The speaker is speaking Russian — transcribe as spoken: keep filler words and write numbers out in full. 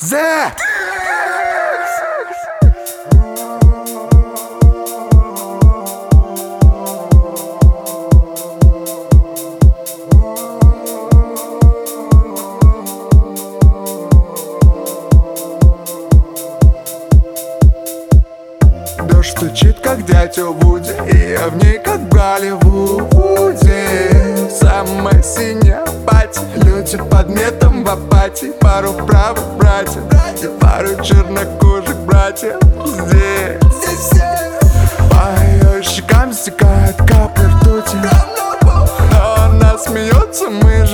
Зе! Дождь стучит, как дятел Вуди, и я в ней, как в Голливуде. Самая синяя пати, люди под метом в апатии. Пару правых братьев и пару чернокожих братьев здесь. По ее щекам стекают капли ртути, но она смеется, мы